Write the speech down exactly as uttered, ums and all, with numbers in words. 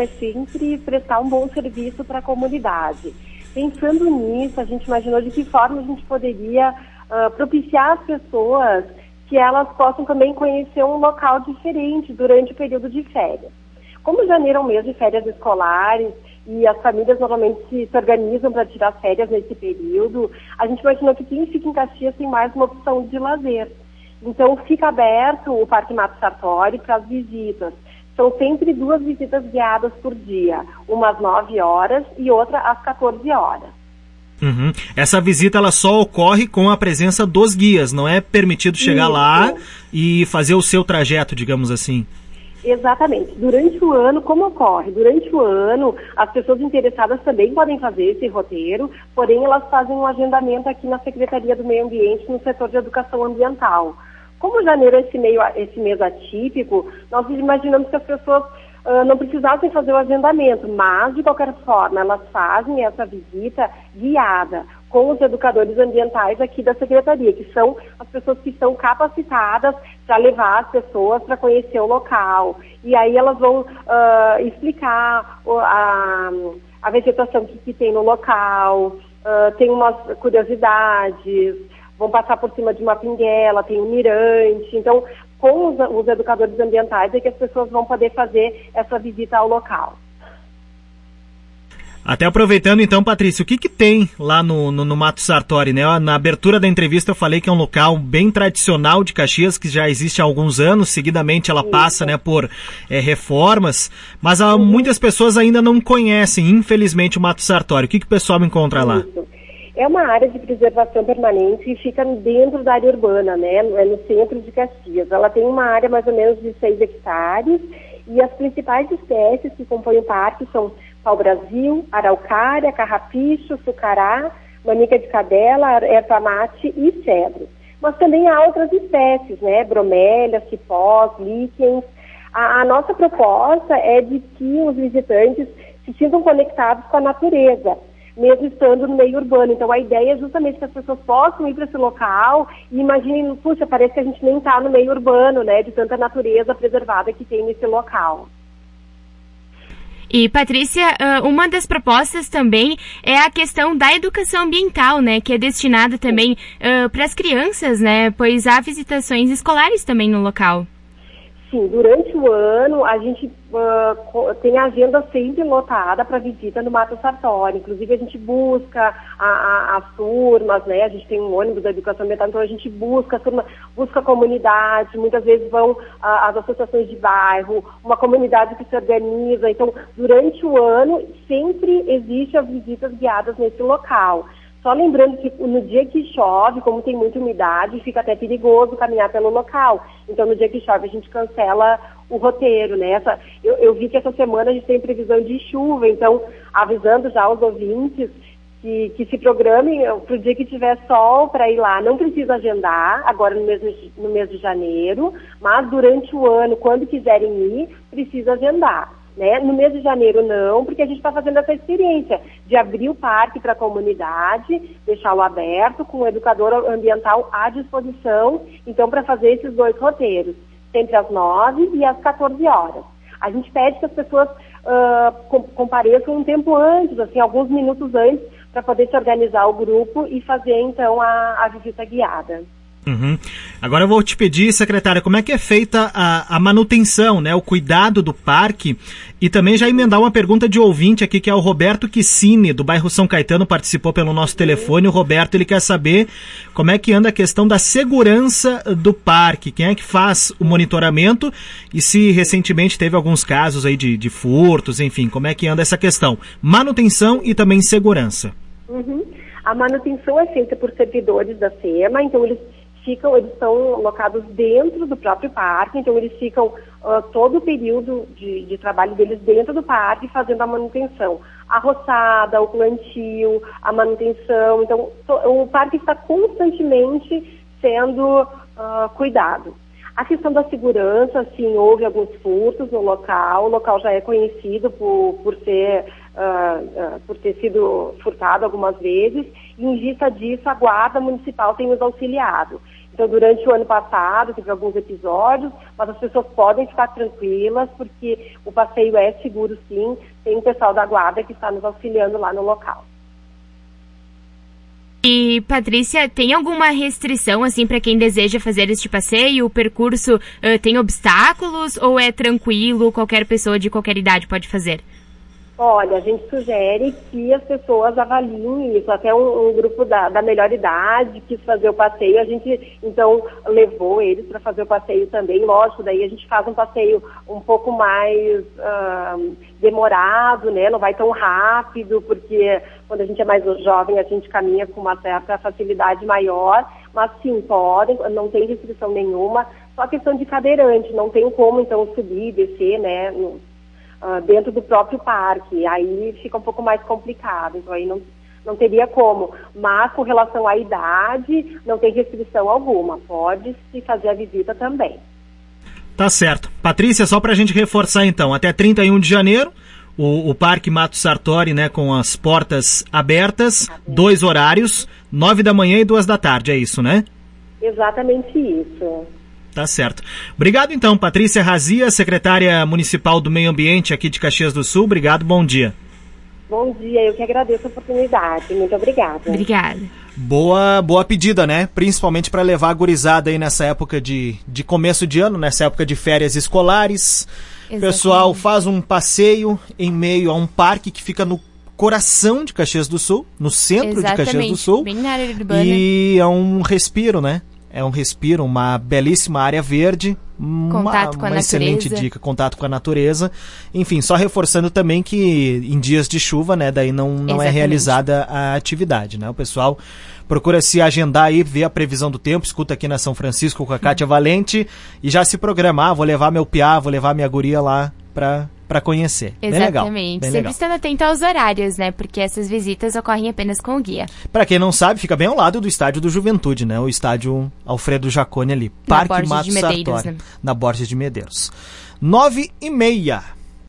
é sempre prestar um bom serviço para a comunidade. Pensando nisso, a gente imaginou de que forma a gente poderia uh, propiciar às pessoas que elas possam também conhecer um local diferente durante o período de férias. Como janeiro é um mês de férias escolares e as famílias normalmente se, se organizam para tirar férias nesse período, a gente imaginou que quem fica em Caxias tem mais uma opção de lazer. Então fica aberto o Parque Mato Sartori para as visitas. São sempre duas visitas guiadas por dia, uma às nove horas e outra às quatorze horas. Uhum. Essa visita ela só ocorre com a presença dos guias, não é permitido chegar Isso. lá e fazer o seu trajeto, digamos assim? Exatamente. Durante o ano, como ocorre? Durante o ano, as pessoas interessadas também podem fazer esse roteiro, porém elas fazem um agendamento aqui na Secretaria do Meio Ambiente, no setor de educação ambiental. Como janeiro é esse, meio, esse mês atípico, nós imaginamos que as pessoas uh, não precisassem fazer o agendamento, mas, de qualquer forma, elas fazem essa visita guiada com os educadores ambientais aqui da Secretaria, que são as pessoas que estão capacitadas para levar as pessoas para conhecer o local. E aí elas vão uh, explicar a, a vegetação que, que tem no local, uh, tem umas curiosidades, vão passar por cima de uma pinguela, tem um mirante. Então, com os, os educadores ambientais é que as pessoas vão poder fazer essa visita ao local. Até aproveitando então, Patrícia, o que que tem lá no, no, no Mato Sartori, né? Na abertura da entrevista eu falei que é um local bem tradicional de Caxias, que já existe há alguns anos, seguidamente ela passa, né, por é, reformas, mas há, uhum. muitas pessoas ainda não conhecem, infelizmente, o Mato Sartori. O que que o pessoal encontra lá? Isso. É uma área de preservação permanente e fica dentro da área urbana, né? É no centro de Caxias. Ela tem uma área mais ou menos de seis hectares e as principais espécies que compõem o parque são pau-brasil, araucária, carrapicho, sucará, manica de cadela, erva mate e cedro. Mas também há outras espécies, né? Bromélias, cipós, líquens. A, a nossa proposta é de que os visitantes se sintam conectados com a natureza, mesmo estando no meio urbano. Então a ideia é justamente que as pessoas possam ir para esse local e imaginem, puxa, parece que a gente nem está no meio urbano, né? De tanta natureza preservada que tem nesse local. E, Patrícia, uma das propostas também é a questão da educação ambiental, né, que é destinada também uh, para as crianças, né, pois há visitações escolares também no local. Sim, durante o ano a gente uh, tem a agenda sempre lotada para visita no Mato Sartori. Inclusive a gente busca a, a, as turmas, né? A gente tem um ônibus da educação ambiental, então a gente busca a turma, busca a comunidade, muitas vezes vão uh, as associações de bairro, uma comunidade que se organiza. Então, durante o ano sempre existe as visitas guiadas nesse local. Só lembrando que no dia que chove, como tem muita umidade, fica até perigoso caminhar pelo local. Então, no dia que chove, a gente cancela o roteiro, né? Essa, eu, eu vi que essa semana a gente tem previsão de chuva, então, avisando já os ouvintes que, que se programem para o dia que tiver sol para ir lá. Não precisa agendar, agora no mês, no mês de janeiro, mas durante o ano, quando quiserem ir, precisa agendar. Né? No mês de janeiro não, porque a gente está fazendo essa experiência de abrir o parque para a comunidade, deixá-lo aberto, com o educador ambiental à disposição, então para fazer esses dois roteiros, sempre às nove e às quatorze horas. A gente pede que as pessoas uh, compareçam um tempo antes, assim, alguns minutos antes, para poder se organizar o grupo e fazer então a, a visita guiada. Uhum. Agora eu vou te pedir, secretária, como é que é feita a, a manutenção, né, o cuidado do parque, e também já emendar uma pergunta de ouvinte aqui, que é o Roberto Quissini, do bairro São Caetano, participou pelo nosso telefone. O Roberto, ele quer saber como é que anda a questão da segurança do parque, quem é que faz o monitoramento e se recentemente teve alguns casos aí de, de furtos, enfim, como é que anda essa questão, manutenção e também segurança. Uhum. A manutenção é feita por servidores da SEMA, então eles ficam, eles estão locados dentro do próprio parque, então eles ficam uh, todo o período de, de trabalho deles dentro do parque fazendo a manutenção. A roçada, o plantio, a manutenção, então to, o parque está constantemente sendo uh, cuidado. A questão da segurança, sim, houve alguns furtos no local, o local já é conhecido por, por ser... Uh, uh, por ter sido furtado algumas vezes, e em vista disso a Guarda Municipal tem nos auxiliado. Então, durante o ano passado, teve alguns episódios, mas as pessoas podem ficar tranquilas, porque o passeio é seguro, sim. Tem o pessoal da Guarda que está nos auxiliando lá no local. E, Patrícia, tem alguma restrição, assim, para quem deseja fazer este passeio? O percurso uh, tem obstáculos ou é tranquilo, qualquer pessoa de qualquer idade pode fazer? Olha, a gente sugere que as pessoas avaliem isso. Até um, um grupo da, da melhor idade quis fazer o passeio. A gente, então, levou eles para fazer o passeio também. Lógico, daí a gente faz um passeio um pouco mais uh, demorado, né? Não vai tão rápido, porque quando a gente é mais jovem, a gente caminha com uma certa facilidade maior. Mas sim, podem, não tem restrição nenhuma. Só questão de cadeirante, não tem como, então, subir e descer, né? No, Uh, dentro do próprio parque, aí fica um pouco mais complicado, então aí não, não teria como, mas com relação à idade, não tem restrição alguma, pode-se fazer a visita também. Tá certo. Patrícia, só pra gente reforçar então, até trinta e um de janeiro, o, o Parque Mato Sartori, né, com as portas abertas, tá, dois horários, nove da manhã e duas da tarde, é isso, né? Exatamente isso. Tá certo. Obrigado então, Patrícia Razia, secretária municipal do Meio Ambiente aqui de Caxias do Sul. Obrigado, bom dia. Bom dia, eu que agradeço a oportunidade. Muito obrigada. Obrigada. Boa, boa pedida, né? Principalmente para levar a gurizada aí nessa época de, de começo de ano, nessa época de férias escolares. O pessoal faz um passeio em meio a um parque que fica no coração de Caxias do Sul, no centro Exatamente. de Caxias do Sul. Bem na área urbana. E é um respiro, né? É um respiro, uma belíssima área verde, uma, contato com a uma excelente dica, contato com a natureza. Enfim, só reforçando também que em dias de chuva, né, daí não, não é realizada a atividade, né? O pessoal procura se agendar aí, ver a previsão do tempo, escuta aqui na São Francisco com a Kátia Valente e já se programar, vou levar meu piá, vou levar minha guria lá pra... para conhecer. Exatamente. Bem legal. Bem Sempre legal. estando atento aos horários, né? Porque essas visitas ocorrem apenas com o guia. Para quem não sabe, fica bem ao lado do Estádio do Juventude, né? O estádio Alfredo Jaconi ali. Parque Mato Sartori, né? Na Borges de Medeiros. Nove e meia.